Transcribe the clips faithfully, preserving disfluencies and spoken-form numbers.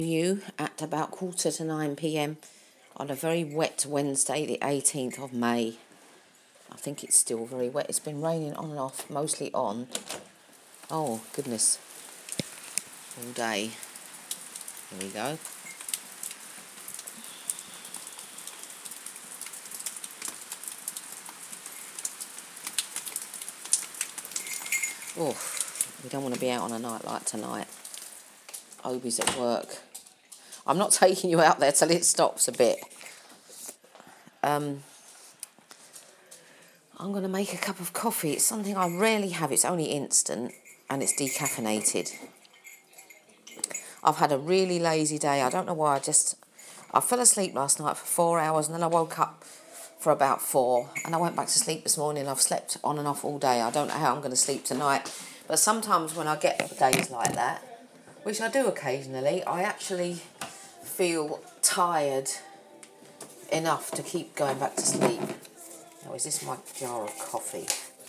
You at about quarter to nine p.m. on a very wet Wednesday, the eighteenth of May. I think it's still very wet. It's been raining on and off, mostly on. Oh, goodness. All day. Here we go. Oh, we don't want to be out on a night like tonight. Obi's at work. I'm not taking you out there till it stops a bit. Um, I'm going to make a cup of coffee. It's something I rarely have. It's only instant and it's decaffeinated. I've had a really lazy day. I don't know why. I just, I fell asleep last night for four hours and then I woke up for about four and I went back to sleep this morning. I've slept on and off all day. I don't know how I'm going to sleep tonight. But sometimes when I get days like that, which I do occasionally, I actually feel tired enough to keep going back to sleep. Now, is this my jar of coffee?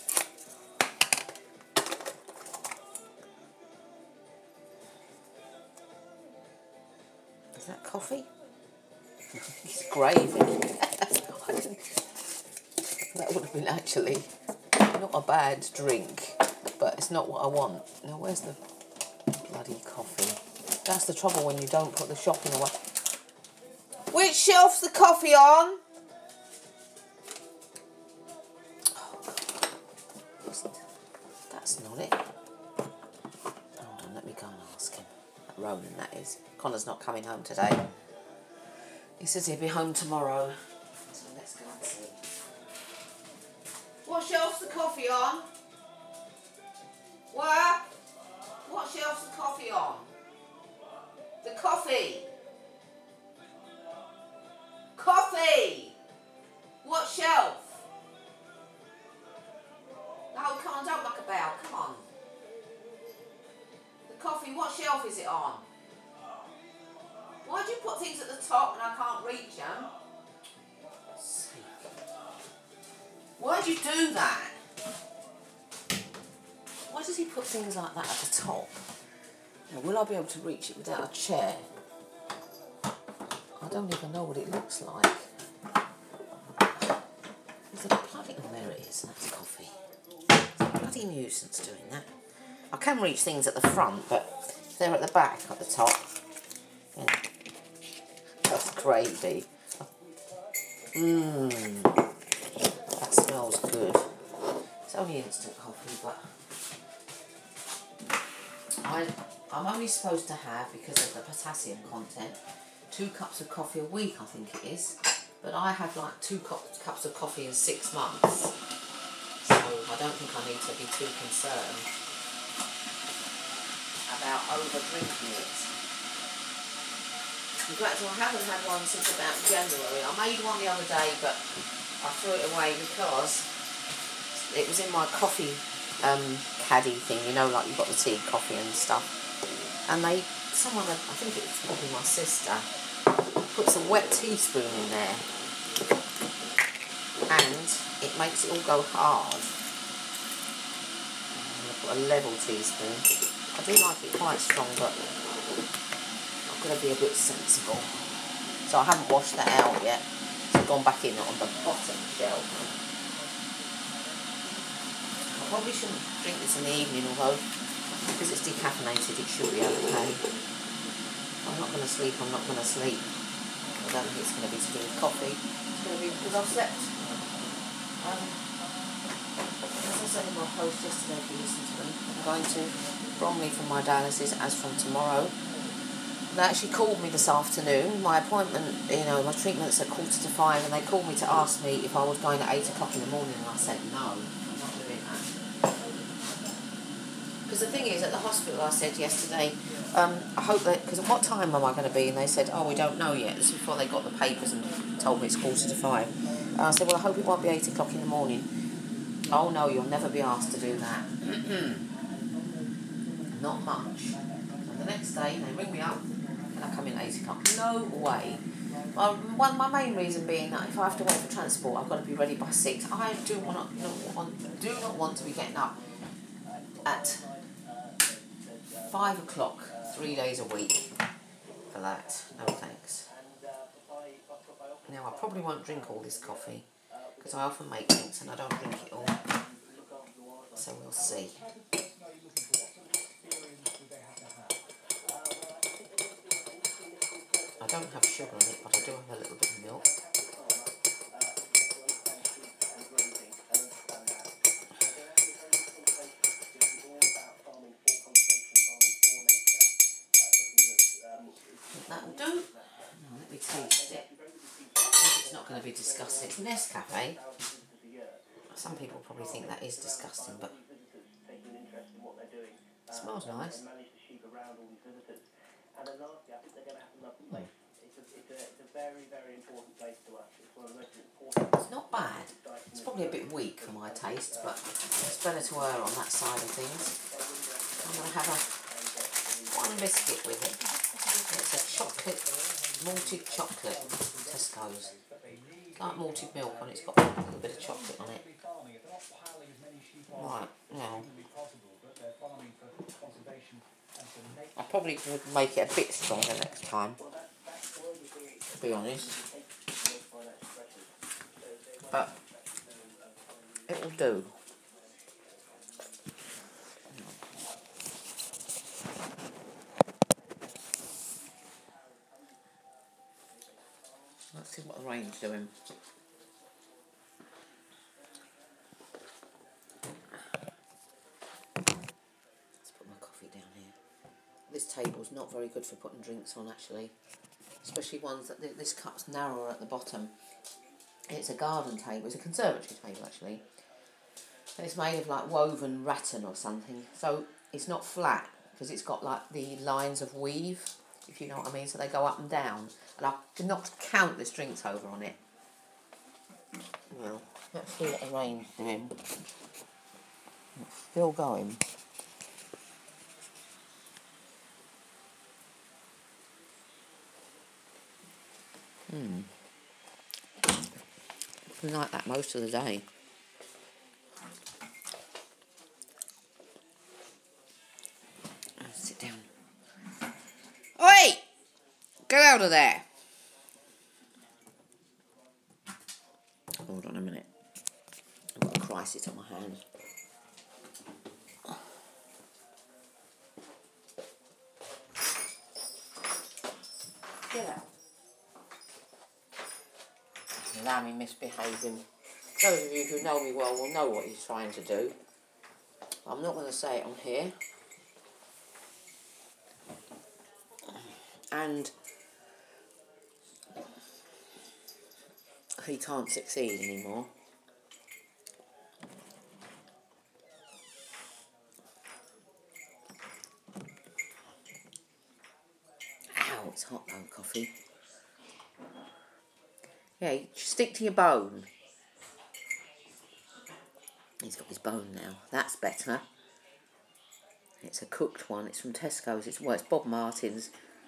Is that coffee? It's gravy. That would have been actually not a bad drink, but it's not what I want. Now, where's the bloody coffee? That's the trouble when you don't put the shopping away. Which shelf's the coffee on? That's not it. Hold on, let me go and ask him. That Ronan, that is. Connor's not coming home today. He says he'll be home tomorrow. So let's go and see. What shelf's the coffee on? Where? What shelf's the coffee on? The coffee. Coffee! What shelf? No, come on, don't muck about, come on. The coffee, what shelf is it on? Why do you put things at the top and I can't reach them? Why do you do that? Why does he put things like that at the top? Now, will I be able to reach it without a chair? I don't even know what it looks like. Is there a bloody... Oh, there it is. That's coffee. It's a bloody nuisance doing that. I can reach things at the front, but if they're at the back, at the top, yeah. That's gravy. Mmm. That smells good. It's only instant coffee, but I, I'm only supposed to have, because of the potassium content, two cups of coffee a week, I think it is. But I have like two cups, cups of coffee in six months. So I don't think I need to be too concerned about over drinking it. In fact, I haven't had one since about January. I made one the other day, but I threw it away because it was in my coffee um, caddy thing, you know, like you've got the tea, coffee and stuff. And they, someone, I think it was probably my sister, puts a wet teaspoon in there and it makes it all go hard. I'm going to put a level teaspoon. I do like it quite strong, but I've got to be a bit sensible. So I haven't washed that out yet. It's gone back in on the bottom shelf. I probably shouldn't drink this in the evening, although because it's decaffeinated it should be okay. I'm not going to sleep, I'm not going to sleep. I don't think it's going to be to do with coffee. It's going to be because I've slept. Um, as I said in my post yesterday, if you listen to them, I'm going to Bromley for my dialysis as from tomorrow. They actually called me this afternoon. My appointment, you know, my treatment's at quarter to five, and they called me to ask me if I was going at eight o'clock in the morning, and I said no, I'm not doing that. Because the thing is, at the hospital, I said yesterday, um, I hope that, because what time am I going to be? And they said, oh, we don't know yet. This is before they got the papers and told me it's quarter to five. And I said, well, I hope it won't be eight o'clock in the morning. Oh, no, you'll never be asked to do that. Not much. And the next day, they ring me up, and I come in at eight o'clock. No way. Well, one, my main reason being that if I have to wait for transport, I've got to be ready by six. I do, want to, not want, do not want to be getting up at five o'clock three days a week. for that. No thanks. Now, I probably won't drink all this coffee because I often make drinks and I don't drink it all. So we'll see. I don't have sugar in it, but I do have a little bit of milk. That'll do. Oh, let me taste it. I think it's not going to be disgusting. It's Nescafe. Some people probably think that is disgusting, but it smells nice. Mm. It's not bad. It's probably a bit weak for my taste, but it's better to err on that side of things. I'm going to have a one biscuit with it. It's a chocolate, malted chocolate from Tesco's. It's like malted milk and it's got a little bit of chocolate on it. Right, now, I probably would make it a bit stronger next time, to be honest. But it will do. Let's see what the rain's doing. Let's put my coffee down here. This table's not very good for putting drinks on, actually. Especially ones that th this cup's narrower at the bottom. It's a garden table. It's a conservatory table, actually. And it's made of like woven rattan or something. So it's not flat because it's got like the lines of weave, if you know what I mean. So they go up and down. And I could knock countless drinks over on it. Well, let's see what the rain's doing. It's still going. Hmm. It's been like that most of the day. Sit down. Oi! Get out of there! Hold on a minute. I've got a crisis on my hands. Get out. Allow me misbehaving. Those of you who know me well will know what he's trying to do. I'm not going to say it on here. And he can't succeed anymore. Ow, it's hot though, coffee. Yeah, stick to your bone. He's got his bone now. That's better. It's a cooked one. It's from Tesco's. It's, well, it's Bob Martin's.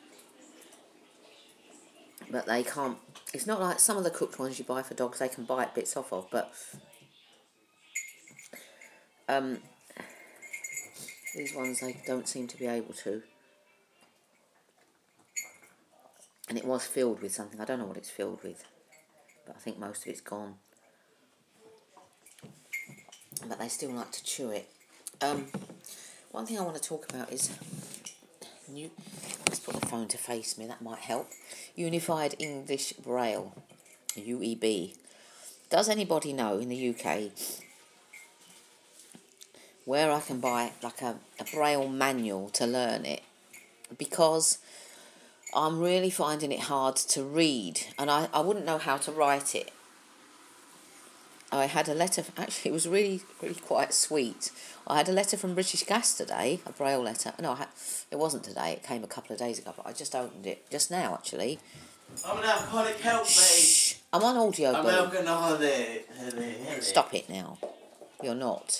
But they can't... It's not like some of the cooked ones you buy for dogs, they can bite bits off of, but... Um, these ones, they don't seem to be able to. And it was filled with something. I don't know what it's filled with. But I think most of it's gone. But they still like to chew it. Um, one thing I want to talk about is... New, let's put the phone to face me, that might help. Unified English Braille, U E B. Does anybody know in the U K where I can buy like a, a Braille manual to learn it? Because I'm really finding it hard to read and I, I wouldn't know how to write it. I had a letter, actually it was really, really quite sweet. I had a letter from British Gas today, a Braille letter. No, I had, it wasn't today, it came a couple of days ago, but I just opened it just now, actually. I'm an alcoholic, help me! Shh, I'm on audio. I'm Boom. an alcoholic. Stop it now. You're not.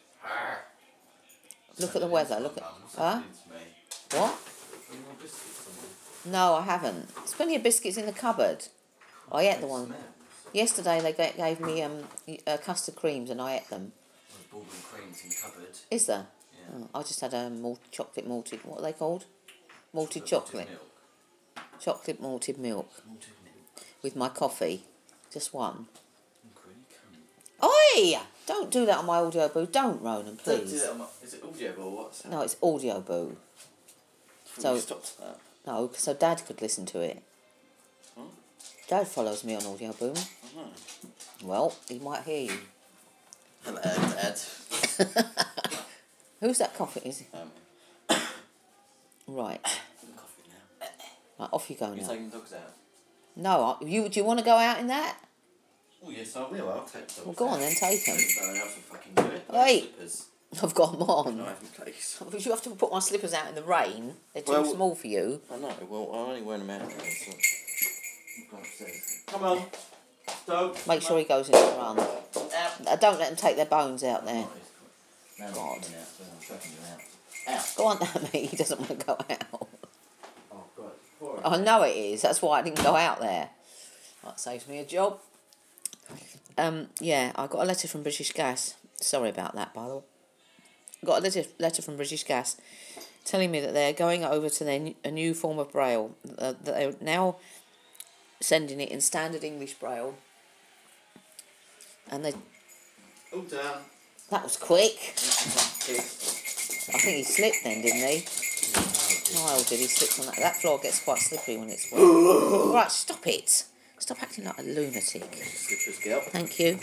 Look at the weather, look at... Huh? What? No, I haven't. There's plenty of biscuits in the cupboard. I ate the one. Yesterday they gave me um, uh, custard creams and I ate them. There's Bourbon creams in the cupboard. Is there? Yeah. Oh, I just had a malt chocolate malted, what are they called? Malted chocolate. Milk. chocolate malted milk Malted milk. with my coffee. Just one. I'm really cunt. Oi! Don't do that on my audio boo. Don't, Ronan, please. Don't do that on my... Is it audio or what's that? No, it's audio boo. So... So- You stopped that. No, so Dad could listen to it. What? Dad follows me on audio boo. I know. Well, he might hear you. Hello, Dad. Who's that coughing? Is he? Um, Right. I'm coughing now. Right, off you go You're now. taking the dogs out? No, I- you do you want to go out in that? Oh, yes, I will. I'll take the dogs Well, go on out. then, take them. No one else will fucking do it. Wait. Slippers. I've got them No, on. I haven't, please. Because you have to put my slippers out in the rain. They're too Well- small for you. I know. Well, I'm only wearing them out now, so... Go upstairs. Come on. Dog. Make sure he goes in the run. Out. Uh, Don't let them take their bones out there. No, I'm God. coming out, so I'm tracking you out. Out. Go on, Dammy. He doesn't want to go out. Oh, God. Poor I know it is. That's why I didn't go out there. That saves me a job. Um, yeah, I got a letter from British Gas. Sorry about that, by the way. Got a letter, letter from British Gas telling me that they're going over to their, a new form of Braille. Uh, that they're now sending it in standard English Braille. And they All down. that was quick. Kick. I think he slipped then, didn't he? Oh, did he slip on that? That floor gets quite slippery when it's wet. Right, stop it. Stop acting like a lunatic. Slippers, girl. Thank you.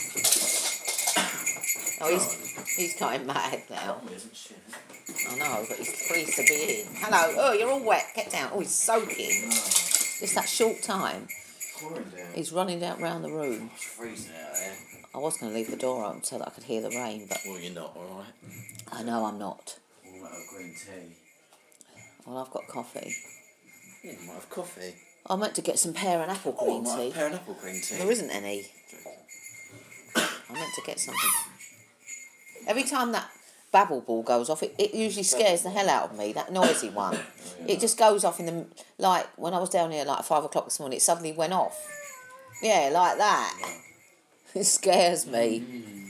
Oh, he's, he's kind of mad now. Mum isn't shit. I know, but he's pleased to be in. Hello. Oh, you're all wet. Get down. Oh, he's soaking. No. Just that short time. Pouring down. He's running down round the room. It's freezing out there. I was going to leave the door open so that I could hear the rain, but Well, you're not, alright? I know I'm not. All that green tea. Well, I've got coffee. Yeah, you might have coffee. I meant to get some pear and apple Oh, I green might have tea. pear and apple green tea. There isn't any. I meant to get something. Every time that babble ball goes off, it, it usually scares the hell out of me, that noisy one. It just goes off in the... Like, when I was down here, like, at five o'clock this morning, it suddenly went off. Yeah, like that. Yeah. It scares me.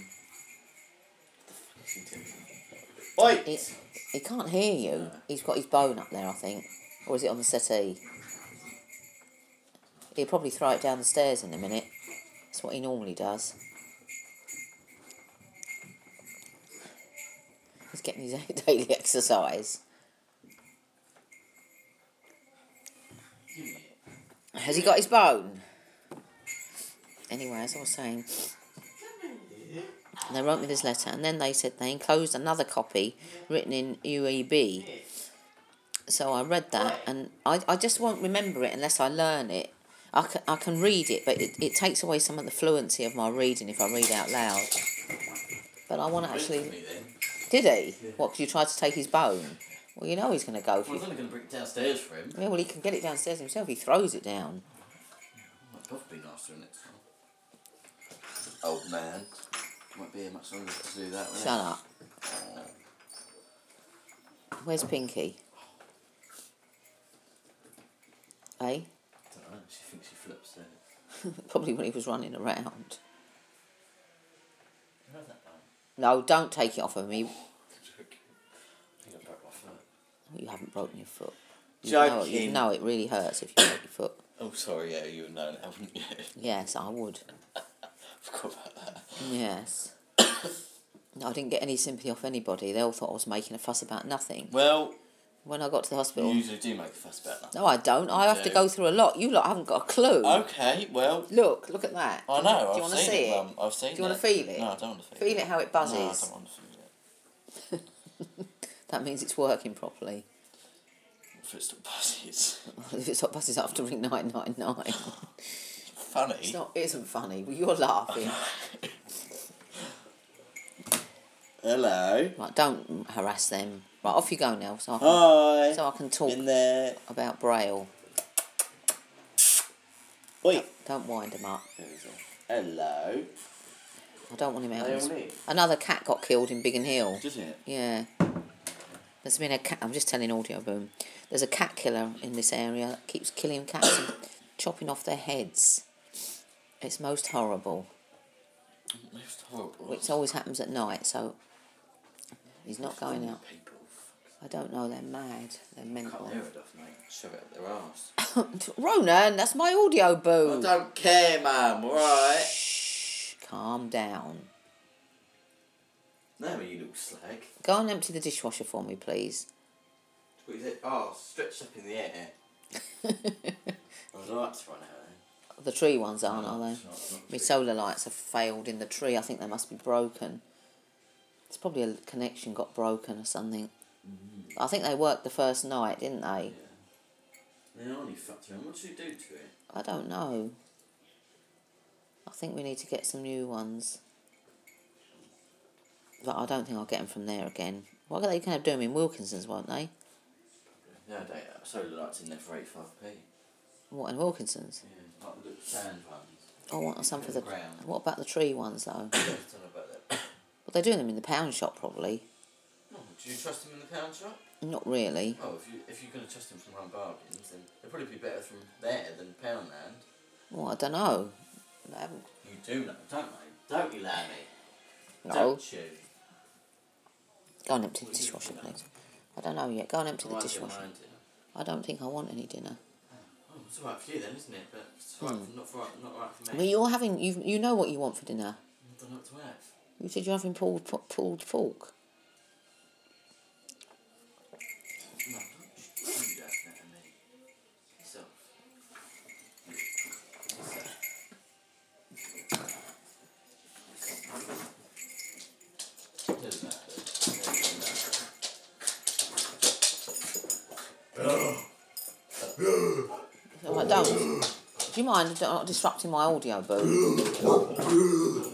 Oi! He, he can't hear you. He's got his bone up there, I think. Or is it on the settee? He'll probably throw it down the stairs in a minute. That's what he normally does. He's getting his daily exercise. Has he got his bone? Anyway, as I was saying, they wrote me this letter, and then they said they enclosed another copy written in U E B. So I read that, and I, I just won't remember it unless I learn it. I can, I can read it, but it, it takes away some of the fluency of my reading if I read out loud. But I want to actually... Did he? What, because you tried to take his bone? Well, you know he's going to go Well, I for was it. only going to bring it downstairs for him. Yeah, well, he can get it downstairs himself. He throws it down. Might both be nicer next time. Old man. Won't be here much longer to do that, will Shut up. Where's Pinky? Eh? I don't know, she thinks she flips there. Probably when he was running around. You have that bone? No, don't take it off of me. I think I broke my foot. You haven't broken your foot. You know, you Joking. know it really hurts if you break your foot. Oh, sorry, yeah, you would know now, wouldn't you? Yes, I would. Forgot about that. Yes. No, I didn't get any sympathy off anybody. They all thought I was making a fuss about nothing. Well, When I got to the you hospital... usually do make a fuss about that. No, I don't. I have to do. go through a lot. You lot haven't got a clue. Okay, well, Look, look at that. I know, Do you I've want to seen see it, it? Mum. I've seen Do you want it. to feel it? No, I don't want to feel, Feel it how it buzzes. No, I don't want to feel it. That means it's working properly. If it still buzzes. If it's not buzzes, I have to ring nine nine nine. Funny. It's not, it isn't funny, but you're laughing. Hello. Right, don't harass them. Right, off you go now, so I can, Hi. so I can talk In there. about Braille. Oi. Don't wind them up. Hello. I don't want him out. They in all this- live? Another cat got killed in Biggin Hill. Does it? Yeah. There's been a cat... I'm just telling Audio Boom. There's a cat killer in this area that keeps killing cats and chopping off their heads. It's most horrible. Most horrible. Which always happens at night, so he's not going out. People. I don't know, they're mad. They're Cut mental. their head off, mate. Shove it up their arse. Ronan, that's my audio boo. I don't care, mum, alright? Shh, calm down. No, you little slag. Go and empty the dishwasher for me, please. What is it? Oh, stretched up in the air. The lights run out there. The tree ones aren't, No, are they? it's not, it's not My true. solar lights have failed in the tree. I think they must be broken. It's probably a connection got broken or something. Mm-hmm. I think they worked the first night, didn't they? Yeah. They only fucked around. What did you do to it? I don't know. I think we need to get some new ones. But I don't think I'll get them from there again. What are they going to do them in Wilkinson's, won't they? Yeah, they solar lights in there for eighty-five p. What, in Wilkinson's? Yeah, like the little sand ones. I want some for the... ground. What about the tree ones, though? I don't know about that. But they're doing them in the pound shop, probably. Oh, do you trust them in the pound shop? Not really. Oh, if you if you're going to trust them from Home Bargains, then they'll probably be better from there than Poundland. Well, I don't know. They haven't... You do know, don't you? Don't you, Lammy? No. Don't you? Go and empty the What are you dishwasher, looking at? please. I don't know yet. Go and empty the Why is it dishwasher. mine dinner? I don't think I want any dinner. Oh, it's alright for you then, isn't it? But it's all right Mm. for, not for not right for I me. mean, you're having... You you know what you want for dinner. I don't know what to have. You said you're having pulled, pu- pulled pork. No, don't do that to me. Yourself. Do that. So I don't. Do you mind not disrupting my audio, boo?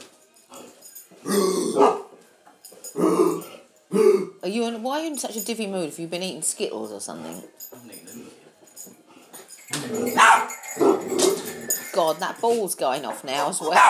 Are you in, why are you in such a divvy mood? Have you been eating Skittles or something? I haven't eaten them God, that ball's going off now as well.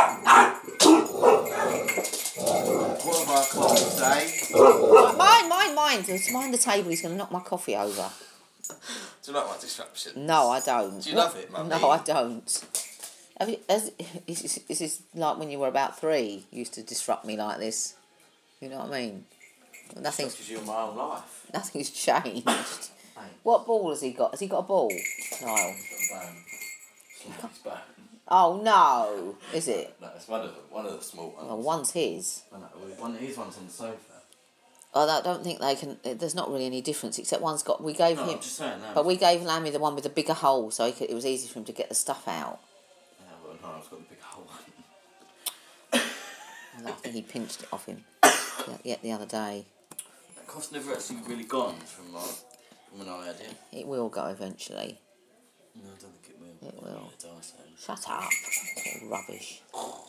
What have I got to say? Mind, mind, mind. Just mind the table. He's going to knock my coffee over. Do you like my disruption? No, I don't. Do you love it, Mummy? No, I don't. Have you, has, is, is, is this like when you were about three? You used to disrupt me like this. You know what I mean? Nothing's Because you're my own life. nothing's changed. Hey. What ball has he got? Has he got a ball? No. He's got a bone. Small bone. Oh no. Is it? No, it's one of them. One of the small ones. Well, one's his. I know. One, his one's on the sofa. Oh, I don't think they can. There's not really any difference except one's got. We gave No, him, I'm just saying that. but we gave Lammy the one with the bigger hole, so he could, it was easy for him to get the stuff out. Yeah, well, no, I've got the big hole one. And I think he pinched it off him. Yeah, the other day. That cough's never actually really gone from, my, from when I had it. It will go eventually. No, I don't think it will. It will. Yeah, die soon. Shut up. All rubbish.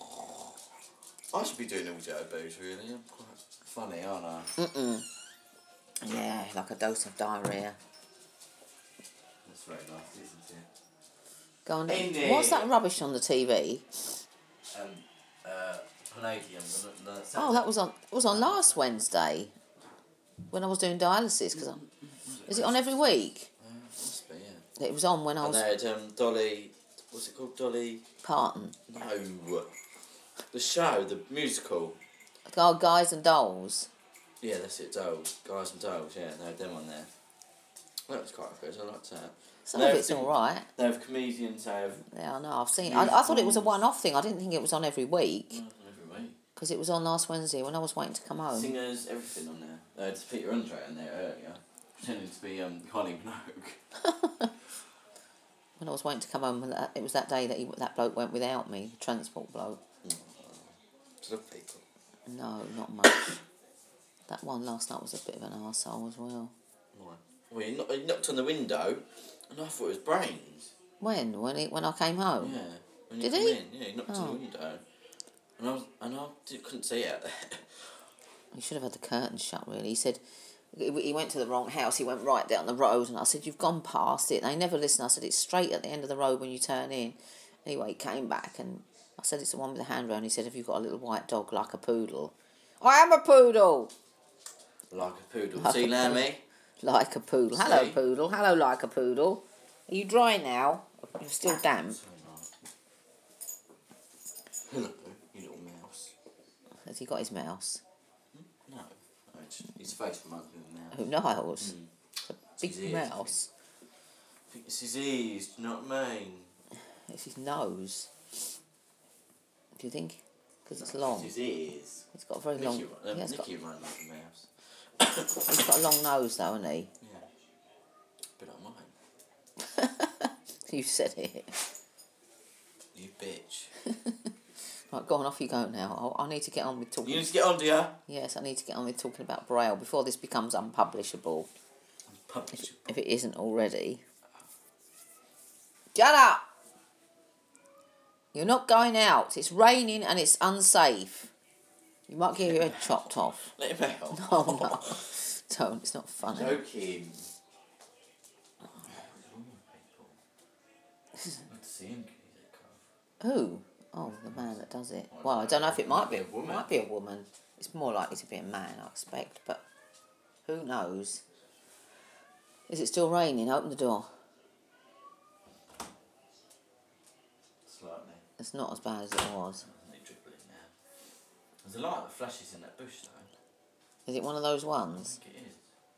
I should be doing all Joe Boos, really. I'm quite funny, aren't I? Mm-mm. Yeah, like a dose of diarrhea. That's very nice, isn't it? Go on. In there. What's that rubbish on the T V? Um, uh, Palladium. The, the Oh, that was on. It was on last Wednesday when I was doing dialysis. Cause I, is it on every week? Uh, must be, yeah. It was on when I And was they had um, Dolly. What's it called? Dolly. Parton. No. The show, the musical. Oh, Guys and Dolls. Yeah, that's it. Dolls, Guys and Dolls. Yeah, they had them on there. That was quite good. I liked that. Some They of have it's thing- all right. They have comedians. They have Yeah, I know. I've seen. I, I thought it was a one-off thing. I didn't think it was on every week oh, every week. because it was on last Wednesday when I was waiting to come home. Singers, everything on there. They had Peter Andre on there earlier, pretending to be um, Kylie Minogue. When I was waiting to come home, and that, it was that day that he, that bloke went without me, the transport bloke. To love people. No, not much. That one last night was a bit of an arsehole as well. Why? Well, he knocked, he knocked on the window, and I thought it was brains. When? When he, when I came home? Yeah. When Did come he? In. Yeah, he knocked on Oh. the window, and I was, and I did, couldn't see out there. He should have had the curtains shut, really. He said he he went to the wrong house. He went right down the road, and I said, "You've gone past it." They never listen. I said, "It's straight at the end of the road when you turn in." Anyway, he came back, and I said, "It's the one with the handrail." And he said, "Have you got a little white dog like a poodle?" I am a poodle. Like a poodle. Like See, a Lammy? Like a poodle. Hello, See? poodle. Hello, like a poodle. Are you dry now? You're still damp. So nice. Hello, you little mouse. Has he got his mouse? No. no it's, his face reminds me of a mouse. Who knows? Mm. big his ears, mouse. I think it's his ears, do you know what I mean? It's his nose. Do you think? Because it's long. It's his ears. He's got a very Nicky, long... um, he has Nicky got, ran like a mouse. he's got a long nose though, hasn't he? Yeah. But not mine. You said it. You bitch. Right, go on, off you go now. I, I need to get on with talking... You need to get on, do ya? Yes, I need to get on with talking about Braille before this becomes unpublishable. Unpublishable. If it isn't already. Shut up! You're not going out. It's raining and it's unsafe. You might get your head chopped off. Let him out. No, no. Don't. It's not funny. Joking. I'd like to see him get his head cut off. Who? Oh, the man that does it. Well, I don't know if it might be a woman. Might be a woman. It's more likely to be a man, I expect. But who knows? Is it still raining? Open the door. Slightly. It's not as bad as it was. Isn't it dribbling now? There's a light that flashes in that bush though. Is it one of those I ones? think it is.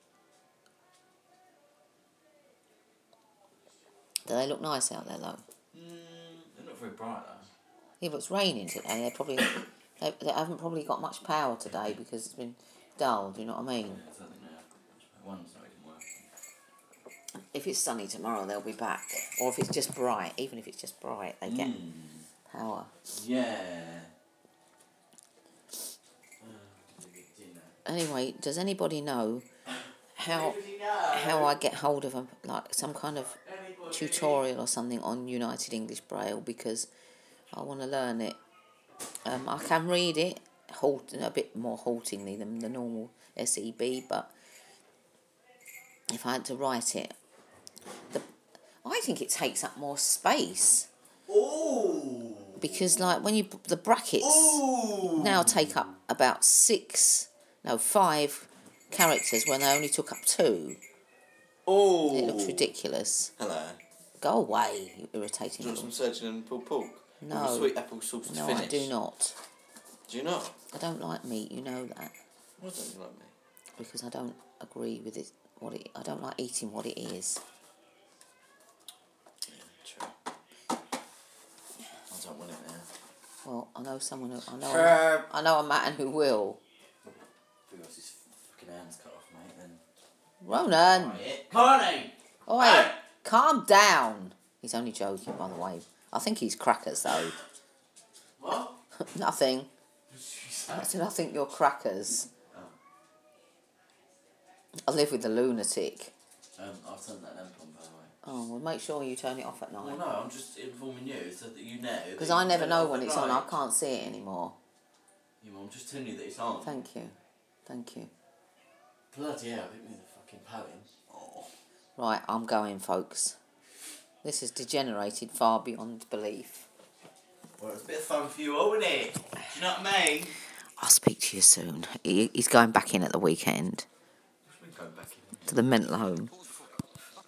Do they look nice out there though? Mm, they're not very bright though. Yeah, but it's raining today. They probably they, they haven't probably got much power today because it's been dull. Do you know what I mean? Yeah, I don't think they have. One's not even working. If it's sunny tomorrow, they'll be back. Or if it's just bright, even if it's just bright, they get Mm. power. Yeah. Uh, dinner. Anyway, does anybody know how how I get hold of a like some kind of tutorial or something on United English Braille, because I want to learn it. Um, I can read it halt a bit more haltingly than the normal S E B, but if I had to write it, the I think it takes up more space. Ooh. Because like when you the brackets Ooh. now take up about six, no five characters when they only took up two. Ooh. It looks ridiculous. Hello. Go away, you irritating Do you want little... some surgeon and pulled pork? No. With a sweet apple sauce to No, finish? I do not. Do you not? I don't like meat, you know that. Why don't you like me? Because I don't agree with it. What it I don't like eating what it is. Yeah, true. I don't want it now. Well, I know someone who... I know, Herb. I know a man who will. If he got his fucking hands cut off, mate, then... Ronan! Quiet. Connie! Oh, wait. Calm down. He's only joking, by the way. I think he's crackers, though. What? Nothing. What did you say? I said, I think you're crackers. Oh. I live with a lunatic. Um, I've turned that lamp on, by the way. Oh, well, make sure you turn it off at Well, night. no, I'm just informing you so that you know. that Because you I can never turn it know off when at it's on. I night. can't see it anymore. Yeah, well, I'm just telling you that it's on. Thank you. Thank you. Bloody hell, hit me with a fucking poem. Oh. Right, I'm going, folks. This has degenerated far beyond belief. Well, it's a bit of fun for you all, isn't it? Do you know what I mean? I'll speak to you soon. He, he's going back in at the weekend We're going back in. to the mental home.